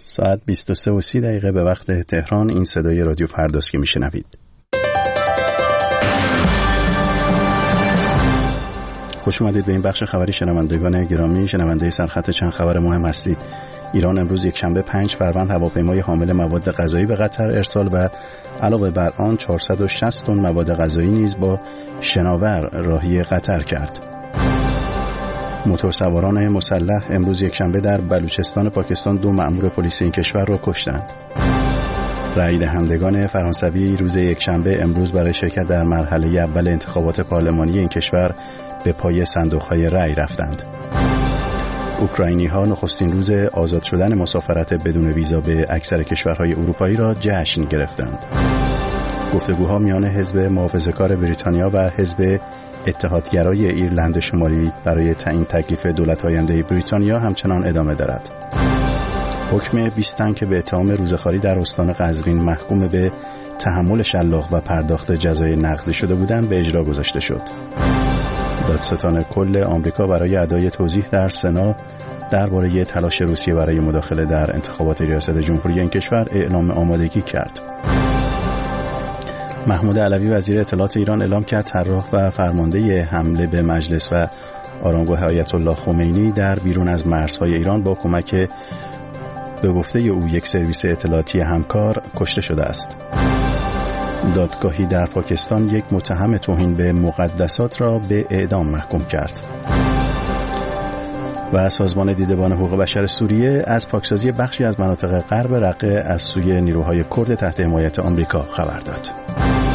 ساعت 23:30 به وقت تهران. این صدای رادیو فرداست که میشنوید. خوش اومدید به این بخش خبری شنوندگان گرامی. شنونده سرخط چند خبر مهم هستید. ایران امروز یکشنبه 5 فروند هواپیمای حامل مواد غذایی به قطر ارسال و علاوه بر آن 460 تن مواد غذایی نیز با شناور راهی قطر کرد. موتورسواران مسلح امروز یکشنبه در بلوچستان پاکستان 2 مأمور پلیس این کشور را کشتند. رای دهندگان فرانسوی روز یکشنبه امروز برای شرکت در مرحله اول انتخابات پارلمانی این کشور به پای صندوق‌های رای رفتند. اوکراینی‌ها نخستین روز آزاد شدن مسافرت بدون ویزا به اکثر کشورهای اروپایی را جشن گرفتند. گفتگوها میان حزب محافظه‌کار بریتانیا و حزب اتحادگرای ایرلند شمالی برای تعیین تکلیف دولت آینده بریتانیا همچنان ادامه دارد. حکم 20 تن که به اتهام روزخواری در استان قزوین محکوم به تحمل شلاق و پرداخت جزای نقدی شده بودند به اجرا گذاشته شد. دادستان کل آمریکا برای ادای توضیح در سنا درباره تلاش روسیه برای مداخله در انتخابات ریاست جمهوری این کشور اعلام آمادگی کرد. محمود علوی وزیر اطلاعات ایران اعلام کرد طراح و فرمانده حمله به مجلس و آرامگاه آیت الله خمینی در بیرون از مرزهای ایران با کمک به گفته او یک سرویس اطلاعاتی همکار کشته شده است. دادگاهی در پاکستان یک متهم توهین به مقدسات را به اعدام محکوم کرد. و سازمان دیدبان حقوق بشر سوریه از پاکسازی بخشی از مناطق غرب رقه از سوی نیروهای کرد تحت حمایت آمریکا خبر داد.